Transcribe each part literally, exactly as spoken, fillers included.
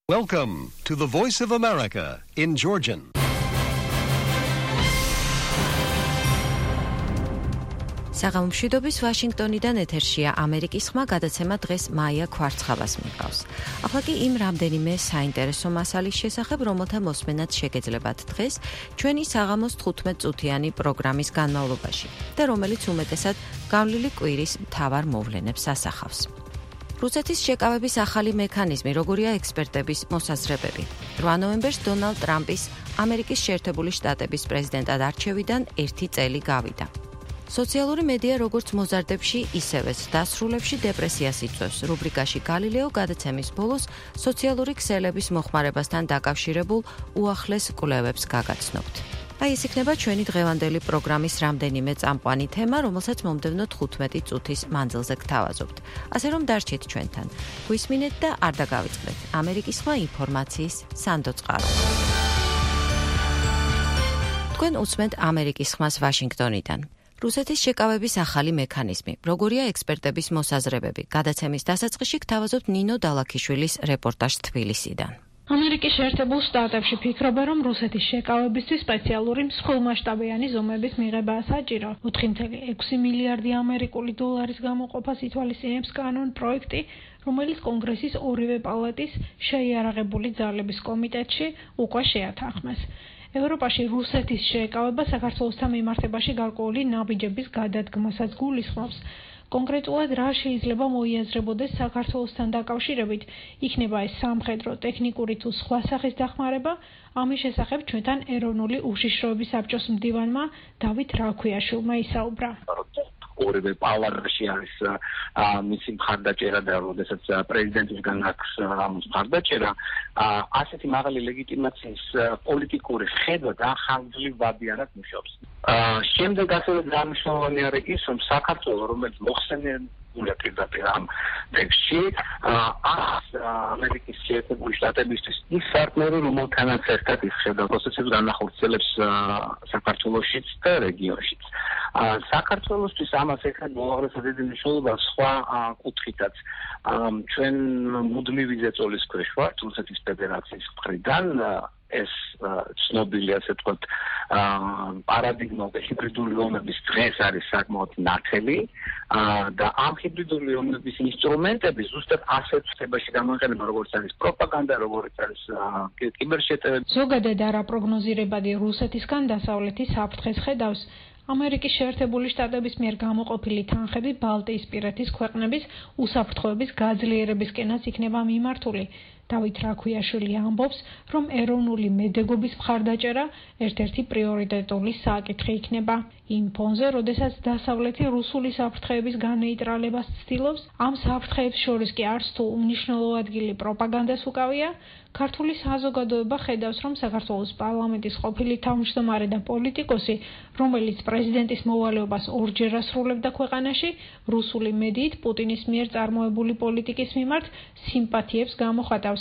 Welcome to the Voice of America in Georgian. საღამომშვიდობის ვაშინგტონიდან ეთერშია ამერიკის ხმა გადაცემა დღეს მაია ქვარცხავას მიყავს. ახლა კი იმ რამდენიმე საინტერესო მასალის შესახებ, რომელთა მოსმენაც შეგეძლებათ დღეს ჩვენი საღამოს თხუთმეტ წუთიანი პროგრამის განმავლობაში და რომელიც უმეტესად გავლილი კვირის მთავარ მოვლენებს ასახავს. რუსეთის შეკავების ახალი მექანიზმი, როგორია ექსპერტების მოსაზრებები. რვა ნოემბერს დონალდ ტრამპის ამერიკის შეერთებული შტატების პრეზიდენტად არჩევიდან ერთი წელი გავიდა. სოციალური მედია როგორც მოზარდებში, ისევეც დასრულებში დეპრესიას იწვევს. რუბრიკაში გალილეო გადაცემის ბოლოს სოციალური ქსელების მოხმარებასთან დაკავშირებულ უახლეს კვლევებს გაგაცნობთ. აი ეს იქნება ჩვენი დღევანდელი პროგრამის რამდენიმე წამყვანი თემა, რომელსაც მომდევნო თხუთმეტი წუთის მანძილზე გთავაზობთ. ასე რომ დარჩით ჩვენთან. გვისმინეთ და არ დაგავიწყდეთ. ამერიკის ხმა ინფორმაციის სანდო წყარო. თქვენ უსმენთ ამერიკის ხმას ვაშინგტონიდან. რუსეთის შეკავების ახალი მექანიზმი. როგორია ექსპერტების მოსაზრებები? გადაცემის დასაწყისში გთავაზობთ ნინო დალაქიშვილის რეპორტაჟს თბილისიდან. ამერიკის შეერთებულ შტატებში ფიქრობენ, რომ რუსეთის შეკავებისთვის სპეციალური მსხვილმასშტაბიანი ზომების მიღებაა საჭირო. ოთხი კoma ექვსი მილიარდი ამერიკული დოლარის გამოყოფას ითვალისწინებს კანონ-პროექტი, რომელიც კონგრესის ორივე პალატის შეიარაღებული ძალების კომიტეტში უკვე შეათანხმეს. ევროპაში რუსეთის შეკავება საქართველოსთან მიმართებაში გარკვეული ნაბიჯების გადადგმასაც გულისხმობს. კონკრეტულად რა შეიძლება მოიაზრებოდეს საქართველოსთან დაკავშირებით, იქნება ეს სამხედრო, ტექნიკური თუ სხვა სახის დახმარება, ამის შესახებ ჩვენთან ეროვნული უშიშროების საბჭოს მდივანმა დავით რაქვიაშვილმა ისაუბრა. ორივე პალატაში არის მისი მხარდაჭერა და როდესაც პრეზიდენტისგან აქვს მხარდაჭერა, ასეთი მაღალი ლეგიტიმაციის პოლიტიკური ხედვა და ხანგრძლივად მუშაობს. შემდეგ ასევე გამიშოვანი არის ის, რომ საქართველოს, რომელიც მოხსენებულია პირდაპირ ამ ტექსტში, არის ამერიკის შეერთებული შტატებისთვის ის პარტნიორი, რომელთანაც ერთად იხშება პროცესებს განახორციელებს საქართველოშიც და რეგიონშიც. საქართველოსთვის ამას ეხება უაღრესად დიდი მნიშვნელობა სხვა კუთხითაც. ჩვენ მუდმივი ზეწოლის ქვეშ ვართ რუსეთის ფედერაციის მხრიდან. ეს ცნობილი, ასე ვთქვათ, პარადიგმა და ჰიბრიდული ომების დღეს არის საკმაოდ ნათელი და ამ ჰიბრიდული ომების ინსტრუმენტები ზუსტად ასეთ ხდებაში გამოიყენება, როგორც არის პროპაგანდა, როგორც არის კიბერშეტევები. ზოგადად არაპროგნოზირებადი რუსეთისგან დასავლეთის საფრთხეს ხედავს. ამერიკის შეერთებული შტატების მიერ გამოყოფილი თანხები ბალტიისპირეთის ქვეყნების უსაფრთხოების გაძლიერებისკენაც იქნება მიმართული. დავით რაქვიაშვილი ამბობს, რომ ეროვნული მედეგობის მხარდაჭერა ერთ-ერთი პრიორიტეტული საკითხი იქნება. იმ ფონზე, როდესაც დასავლეთი რუსული საფრთხეების განეიტრალებას ცდილობს, ამ საფრთხეებს შორის კი არც თუ უმნიშვნელო ადგილი პროპაგანდას უკავია, ქართული საზოგადოება ხედავს, რომ საქართველოს პარლამენტის ყოფილი თავმჯდომარე და პოლიტიკოსი, რომელიც პრეზიდენტის მოვალეობას ორჯერ ასრულებდა ქვეყანაში, რუსული მედიით პუტინის მიერ წარმოებული პოლიტიკის მიმართ სიმპათიებს გამოხატავს.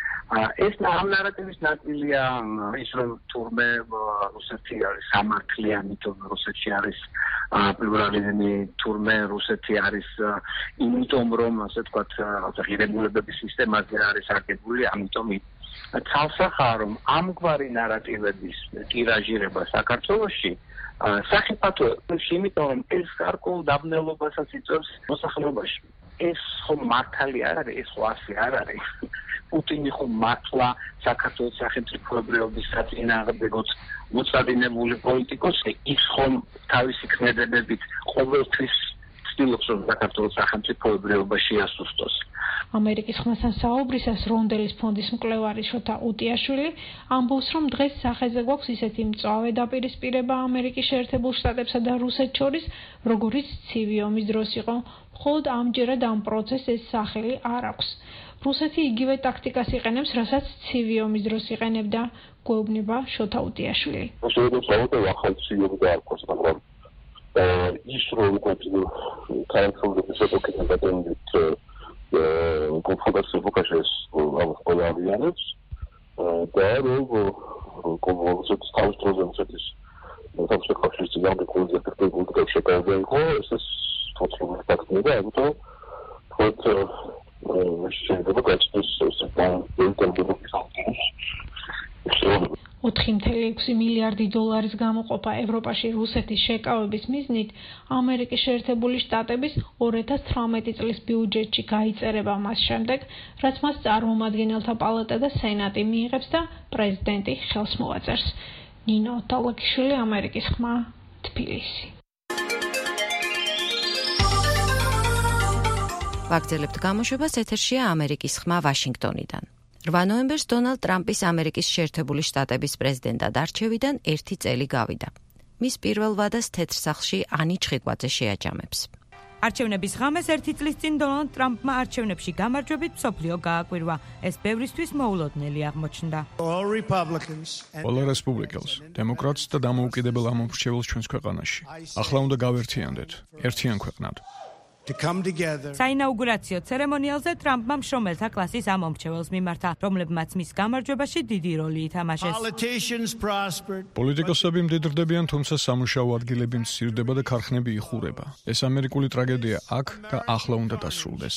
ეს ამ ნარატივის ნაწილია ის, რომ თურმე რუსეთი არის სამართლიანი, თურმე რუსეთში არის პლურალიზმი, თურმე რუსეთი არის იმიტომ, რომ ასე ვთქვათ, ღირებულებების სისტემაზე არის აგებული, ამიტომ ცალსახაა, რომ ამგვარი ნარატივების ტირაჟირება საქართველოში სახიფათო, იმიტომ რომ ეს გარკვეულ დაბნელობასაც იწვევს მოსახლეობაში. ეს ხომ მართალი არ არის, ეს ხო ასე არ არის. პუტინი ხომ მართლა საქართველოს სახელმწიფოებრიობის საწინააღმდეგოც მოწადინებული პოლიტიკოსი, ის ხომ თავისი ქმედებებით ყოველთვის ცდილობს, რომ საქართველოს სახელმწიფოებრიობა შეასუსტოს. ამერიკის ხმასთან საუბრისას რონდელის ფონდის მკვლევარი შოთა უტიაშვილი ამბობს, რომ დღეს სახეზე გვაქვს ისეთი მწვავე დაპირისპირება ამერიკის შეერთებულ შტატებსა და რუსეთს შორის, როგორიც ცივი ომის დროს იყო. მხოლოდ ამჯერად ამ პროცესს ეს სახელი არ აქვს. რუსეთი იგივე ტაქტიკას იყენებს, რასაც ცივი ომის დროს იყენებდა, გვეუბნება შოთა უტიაშვილი. ის რომ ქართულების ეთიკეტა დაგენდით კონფოდერაცია ფოკუსის ყველა არიანებს და რომ კონფოდერაციის თავისუფლების თავის კავშირის გამოგონილი ეფექტური შეკავება იყო, ეს თოთრობი ფაქტია და ამიტომ თოთ შეიძლება გაჩნდეს საკმაოდ კოლბერგის ამბობს. ოთხი კoma ექვსი მილიარდი დოლარის გამოყოფა ევროპაში რუსეთის შეკავების მიზნით ამერიკის შეერთებული შტატების ორი ათას თვრამეტი წლის ბიუჯეტში გაიწერება მას შემდეგ, რაც მას წარმომადგენელთა პალატა და სენატი მიიღებს და პრეზიდენტი ხელს მოაწერს. ნინო ტალაკიშვილი, ამერიკის ხმა, თბილისი. ვაგრძელებთ გამოშვებას, ეთერშია ამერიკის ხმა ვაშინგტონიდან. რვა ნოემბერს დონალდ ტრამპის ამერიკის შეერთებული შტატების პრეზიდენტად არჩევიდან ერთი წელი გავიდა. მის პირველ ვადას თეთრ სახლში ანი ჩხიკვაძე შეაჯამებს. არჩევნების ღამეს ერთი წლის წინ დონალდ ტრამპმა არჩევნებში გამარჯვებით მსოფლიო გააკვირვა. ეს ბევრისთვის მოულოდნელი აღმოჩნდა. ყველა რესპუბლიკელს, დემოკრატს და დამოუკიდებელ ამომრჩეველს ჩვენს ქვეყანაში. ახლა უნდა გავერთიანდეთ, ერთიან ქვეყნად. საინაუგურაციო ცერემონიალზე ტრამპმა მშრომელთა კლასის ამომრჩეველს მიმართა, რომლებმაც მის გამარჯვებაში დიდი როლი ითამაშეს. პოლიტიკოსები მდიდრდებიან, თუმცა სამუშაო ადგილები მცირდება და ქარხნები იხურება. ეს ამერიკული ტრაგედია აქ და ახლა უნდა დასრულდეს.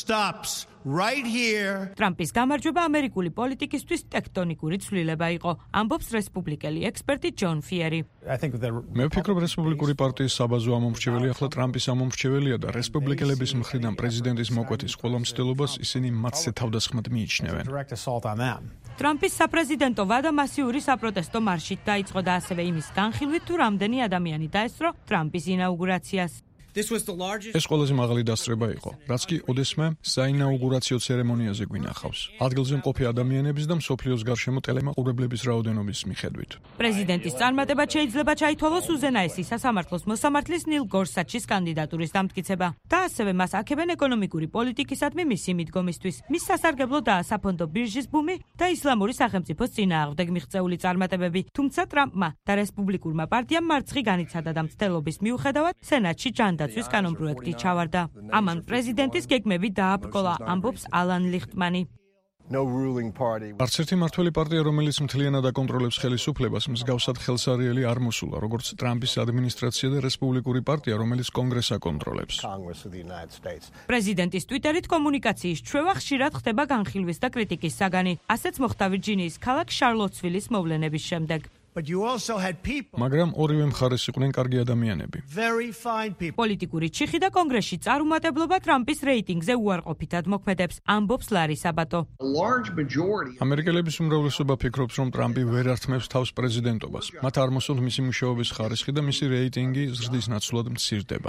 ტრამპის გამარჯვება ამერიკული პოლიტიკისთვის ტექტონიკური ცვლილება იყო, ამბობს რესპუბლიკელი ექსპერტი ჯონ ფიერი. მე ვფიქრობ, რესპუბლიკური პარტიის საბაზო ამომრჩეველი ახლა ტრამპის ამომრჩეველია და რესპუბლიკელების მხრიდან პრეზიდენტის მოკვეთის ყველა მცდელობას ისინი მათზე თავდასხმად მიიჩნევენ. ტრამპის საპრეზიდენტო ვადა მასიური საპროტესტო მარშით დაიწყო და ასევე იმის განხილვით, თუ რამდენი ადამიანი დაესწრო ტრამპის ინაუგურაციას. ეს ყველაზე მაღალი დასწრება იყო, რაც კი ოდესმე საინაუგურაციო ცერემონიაზე გვინახავს. ადგილზე მყოფი ადამიანების და მსოფლიოს გარშემო ტელემაყურებლების რაოდენობის მიხედვით. პრეზიდენტის წარმატებად შეიძლება ჩაითვალოს უზენაესი სასამართლოს მოსამართლის ნილ გორსაჩის კანდიდატურის დამტკიცება და ასევე მას აქებენ ეკონომიკური პოლიტიკისადმი მისი მიდგომისთვის. მის სასარგებლო და საფონდო ბირჟის ბუმი და ისლამური სახელმწიფოს წინააღმდეგ მიღწეული წარმატებები. თუმცა ტრამპმა და რესპუბლიკურმა პარტიამ მარცხი განიცადა და მცდელობის მიუხედავად სენატში ჯანდაცვის კანონპროექტი ჩავარდა. ამან პრეზიდენტის გეგმები დააბრკოლა, ამბობს ალან ლიხტმანი. არც ერთი მმართველი პარტია, რომელიც მთლიანად აკონტროლებს ხელისუფლებას, მსგავსად ხელსარიელი არ მოსულა, როგორც ტრამპის ადმინისტრაცია და რესპუბლიკური პარტია, რომელიც კონგრესს აკონტროლებს. პრეზიდენტის ტვიტერით კომუნიკაციის ჩვევა ხშირად ხდება განხილვის და კრიტიკის საგანი. ასეც მოხდა ვირჯინიის ქალაქ შარლოტსვილის მოვლენების შემდეგ. მაგრამ ორივე მხარეს იყვნენ კარგი ადამიანები. პოლიტიკური ჩიხი და კონგრესში წარუმატებლობა ტრამპის რეიტინგზე უარყოფითად მოქმედებს, ამბობს ლარი საბატო. ამერიკელების უმრავლესობა ფიქრობს, რომ ტრამპი ვერ ართმევს თავს პრეზიდენტობას. მათ არ მოსწონთ მისი მუშაობის ხარისხი და მისი რეიტინგი ზრდის ნაცვლად მცირდება.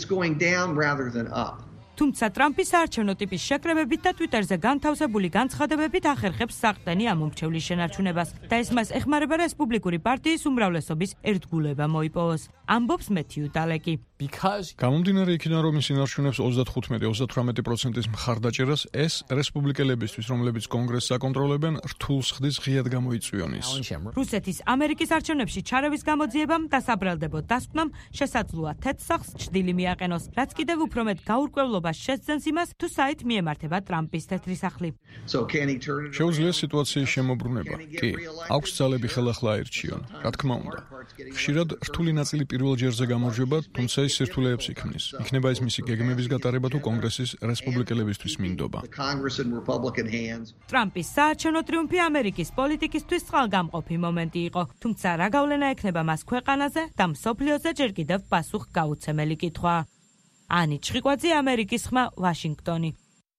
თუმცა ტრამპის საარჩევნო ტიპის შეკრებებით და ტვიტერზე განთავსებული განცხადებებით ახერხებს საყრდენი ამომრჩევლის შენარჩუნებას და ეს მას ეხმარება რესპუბლიკური პარტიის უმრავლესობის ერთგულება მოიპოვოს, ამბობს მეთიუ დალეკი. გამომდინარე იქიდან, რომ ის ინარჩუნებს ოცდათხუთმეტი ოცდათვრამეტი პროცენტის მხარდაჭერას, ეს რესპუბლიკელებისთვის, რომლებიც კონგრესს აკონტროლებენ, რთულს ხდის ღიად გამოიწვიონის. რუსეთის ამერიკის არჩევნებში ჩარევის გამოძიებამ და საბრალდებო დასკვნამ შესაძლოა თეთრ სახლს ჩრდილი მიაყენოს, რაც კიდევ უფრო მეტ გაურკვევლობას შეძენს იმას, თუ საით მიემართება ტრამპის თეთრი სახლი. შეუძლია სიტუაციის შემოbrunება. კი, აქვს ძალები ხელახლა აირჩიონ. რა თქმა უნდა. ხშირად რთული ნაწილი პირველ ჯერზე გამარჯვება, თუმცა ის სირთულეებს იქმნის. იქნება ის მისი გეგმების გატარება თუ კონგრესის რესპუბლიკელებისთვის მინდობა. ტრამპის საარჩევნო ტრიუმფი ამერიკის პოლიტიკისთვის წყალგამყოფი მომენტი იყო, თუმცა რა გავლენა ექნება მას ქვეყანაზე და მსოფლიოზე ჯერ კიდევ პასუხგაუცემელი კითხვა. ანი ჩხიკვაძე, ამერიკის ხმა, ვაშინგტონი.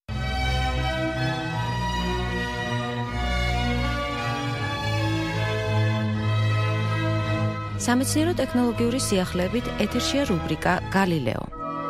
სამეცნიერო ტექნოლოგიური სიახლეებით ეთერშია რუბრიკა გალილეო.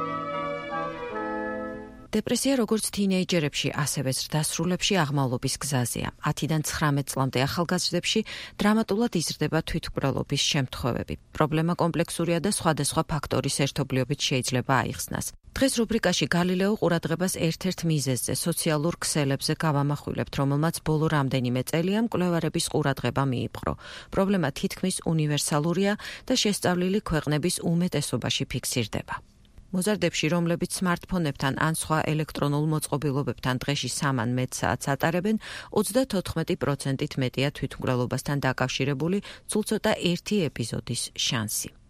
დეპრესია როგორც თინეიჯერებში, ასევე ზრდასრულებში აღმავლობის გზაზეა. ათიდან ცხრამეტ წლამდე ახალგაზრდებში დრამატულად იზრდება თვითმკვლელობის შემთხვევები. პრობლემა კომპლექსურია და სხვადასხვა ფაქტორის ერთობლიობით შეიძლება აიხსნას. დღეს რუბრიკაში გალილეო ყურადღებას ერთ-ერთ მიზეზზე, სოციალურ ქსელებზე გავამახვილებთ, რომელმაც ბოლო რამდენიმე წელია მკვლევარების ყურადღება მიიპყრო. პრობლემა თითქმის უნივერსალურია და შესწავლილი ქვეყნების უმეტესობაში ფიქსირდება. მოზარდებში, რომლებიც სმარტფონებთან ან სხვა ელექტრონულ მოწყობილობებთან დღეში სამ ან მეტ საათს ატარებენ, ოცდათოთხმეტი პროცენტით მეტია თვითმკვლელობასთან დაკავშირებული სულ ცოტა ერთი ეპიზოდის შანსი.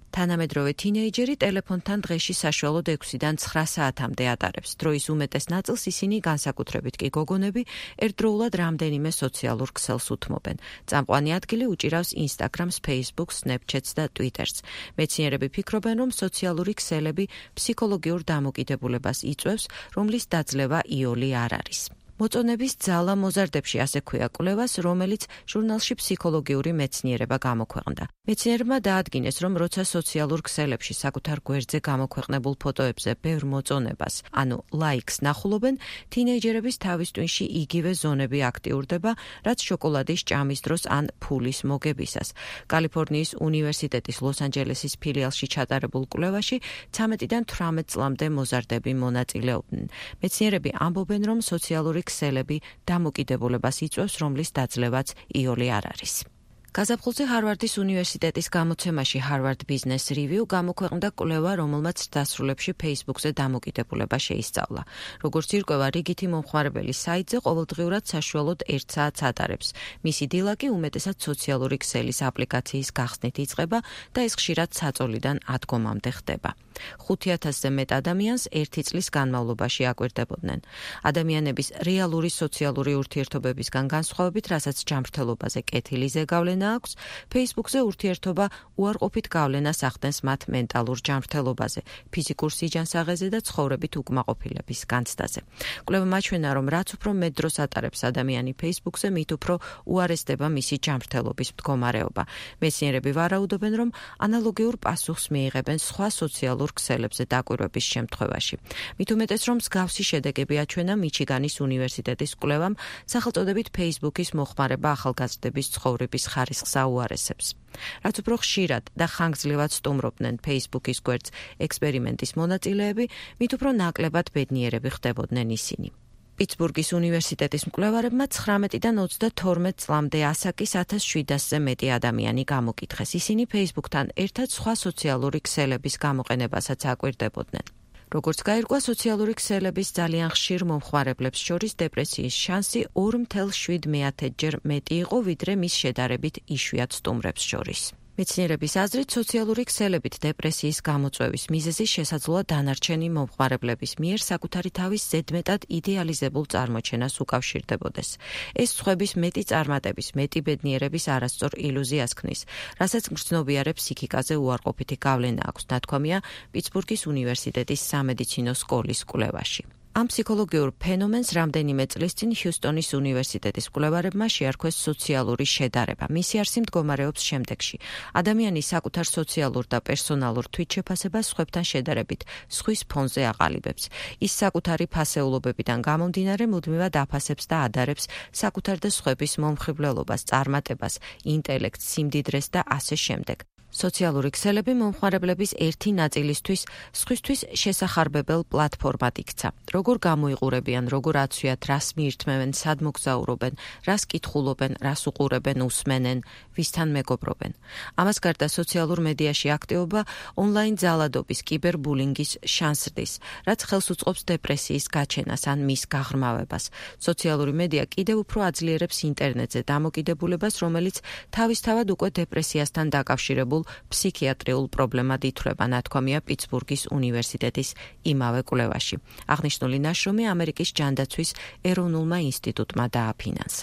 თანამედროვე თინეიჯერი ტელეფონთან დღეში საშუალოდ ექვსიდან ცხრა საათამდე ატარებს. დროის უმეტეს ნაწილს ისინი, განსაკუთრებით კი გოგონები, ერთდროულად რამდენიმე სოციალურ ქსელს უთმობენ. წამყვანი ადგილი უჭირავს Instagram-ს, Facebook-ს, Snapchat-ს და Twitter-ს. მეცნიერები ფიქრობენ, რომ სოციალური ქსელები ფსიქოლოგიურ დამოკიდებულებას იწვევს, რომლის დაძლევა იოლი არ არის. მოწონების ძალა მოზარდებში ასე ქვია კვლევას, რომელიც ჟურნალში ფსიქოლოგიური მეცნიერება გამოქვეყნდა. მეცნიერებმა დაადგინეს, რომ როცა სოციალურ ქსელებში საკუთარ გვერდზე გამოქვეყნებულ ფოტოებზე ბევრ მოწონებას, ანუ ლაიქს ნახულობენ, თინეიჯერების თავის ტვინში იგივე ზონები აქტიურდება, რაც შოკოლადის ჭამის დროს ან ფულის მოგებისას. კალიფორნიის უნივერსიტეტის ლოს-ანჯელესის ფილიალში ჩატარებულ კვლევაში ცამეტიდან თვრამეტ წლამდე მოზარდები მონაწილეობდნენ. მეცნიერები ამბობენ, რომ სოციალური ქსელები დამოკიდებულებას იწვევს, რომლის დაძლევაც იოლი არ არის. გაზაფხულზე ჰარვარდის უნივერსიტეტის გამოცემაში Harvard Business Review გამოქვეყნდა კვლევა, რომელმაც დასრულებში Facebook-ზე დამოკიდებულება შეისწავლა. როგორც ირკვევა, რიგითი მომხმარებელი საიტზე ყოველდღიურად საშუალოდ ერთ საათს ატარებს. მისი დილა კი უმეტესად სოციალური ქსელის აპლიკაციის გახსნით იწყება და ეს ხშირად საწოლიდან ათგომამდე ხდება. ხუთი ათასზე მეტ ადამიანს ერთი წლის განმავლობაში აკვირდებოდნენ. ადამიანების რეალური სოციალური ურთიერთობებისგან განსხვავებით, რასაც ჯანმრთელობაზე კეთილი ზეგავლენა აქვს, Facebook-ზე ურთიერთობა უარყოფით გავლენას ახდენს მათ მენტალურ ჯანმრთელობაზე, ფიზიკურ სიჯანსაღეზე და ცხოვრებით უკმაყოფილების განცდაზე. კვლევა მაჩვენა, რომ რაც უფრო მეტ დროს ატარებს ადამიანი Facebook-ზე, მით უფრო უარესდება მისი ჯანმრთელობის მდგომარეობა. მეცნიერები ვარაუდობენ, რომ ანალოგიურ პასუხს მიიღებენ სხვა სოციალურ ქსელებზე დაკვირვების შემთხვევაში. მით უმეტეს, რომ მსგავსი შედეგები აჩვენა მიჩიგანის უნივერსიტეტის კვლევამ, სახელწოდებით Facebook-ის მოხმარება ახალგაზრდების ცხოვრების ხარისხს აუარესებს. რაც უფრო ხშირად და ხანგრძლივად სტუმრობდნენ Facebook-ის გვერდს ექსპერიმენტის მონაწილეები, მით უფრო ნაკლებად ბედნიერები ხდებოდნენ ისინი. პიტსბურგის უნივერსიტეტის მკვლევარებმა ცხრამეტიდან ოცდათორმეტ წლამდე ასაკის ათას შვიდასზე მეტი ადამიანი გამოკითხეს. ისინი Facebook-თან ერთად სხვა სოციალური ქსელების გამოყენებასაც აკვირდებოდნენ. როგორც გაირკვა, სოციალური ქსელების ძალიან ხშირ მომხმარებლებს შორის დეპრესიის შანსი ორ ათას შვიდ მეათეჯერ მეტი იყო, ვიდრე მის შედარებით იშვიათ სტუმრებს შორის. მეცნიერების აზრით, სოციალური ქსელებით დეპრესიის გამოწვევის მიზეზი შესაძლოა დანარჩენი მომხმარებლების მიერ საკუთარი თავის ზედმეტად იდეალიზებულ წარმოჩენას უკავშირდებოდეს. ეს სხვების მეტი წარმატების, მეტი ბედნიერების არასწორ ილუზიას ქმნის, რასაც გრძნობიარე ფსიქიკაზე უარყოფითი გავლენა აქვს, ნათქვამია პიტსბურგის უნივერსიტეტის სამედიცინო სკოლის კვლევაში. ამ ფსიქოლოგიურ ფენომენს რამდენიმე წლის წინ ჰიუსტონის უნივერსიტეტის კვლევარებმა შეარქვეს სოციალური შედარება. მისი არსი მდგომარეობს შემდეგში. ადამიანი საკუთარ სოციალურ და პერსონალურ თვითშეფასებას სხვებთან შედარებით სხვის ფონზე აყალიბებს. ის საკუთარი ფასეულობებიდან გამომდინარე მუდმივად აფასებს და ადარებს საკუთარ და სხვების მომხიბვლელობას, წარმატებას, ინტელექტს, სიმდიდრეს და ასე შემდეგ. სოციალური ქსელები მომხმარებლების ერთი ნაწილისთვის სხვისთვის შესახარბებელ პლატფორმად იქცა. როგორ გამოიყურებიან, როგორ აცვიათ, რას მიირთმევენ, სად მოგზაურობენ, რას კითხულობენ, რას უყურებენ, უსმენენ, ვისთან მეგობრობენ. ამას გარდა სოციალურ მედიაში აქტივობა ონლაინ ძალადობის, კიბერბულინგის შანსს, რაც ხელს უწყობს დეპრესიის გაჩენას ან მის გაღრმავებას. სოციალური მედია კიდევ უფრო აძლიერებს ინტერნეტზე დამოკიდებულებას, რომელიც თავისთავად უკვე დეპრესიასთან დაკავშირებულ ფსიქიატრიულ პრობლემად ითვლება, ნათქვამია პიტსბურგის უნივერსიტეტის იმავე კვლევაში. აღნიშნული ნაშრომი ამერიკის ჯანდაცვის ეროვნულმა ინსტიტუტმა დააფინანსა.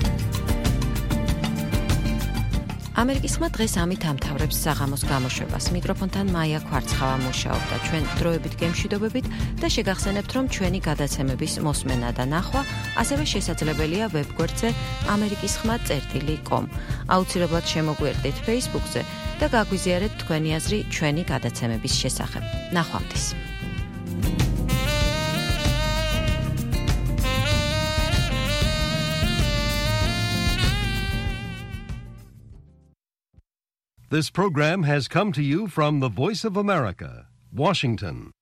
ამერიკის ხმა დღეს ამით ამთავრებს საღამოს გამოშვებას. მიკროფონთან მაია კვარცხავა მუშაობდა. ჩვენ დროებით გემშვიდობებით და შეგახსენებთ, რომ ჩვენი გადაცემების მოსმენა და ნახვა ასევე შესაძლებელია ვებგვერდზე ამერიკის ხმა წერტილი კომ. აუცილებლად შემოგვიერთდეთ Facebook-ზე და გაგვიზიარეთ თქვენი აზრი ჩვენი გადაცემების შესახებ. ნახვამდის. This program has come to you from the Voice of America, Washington.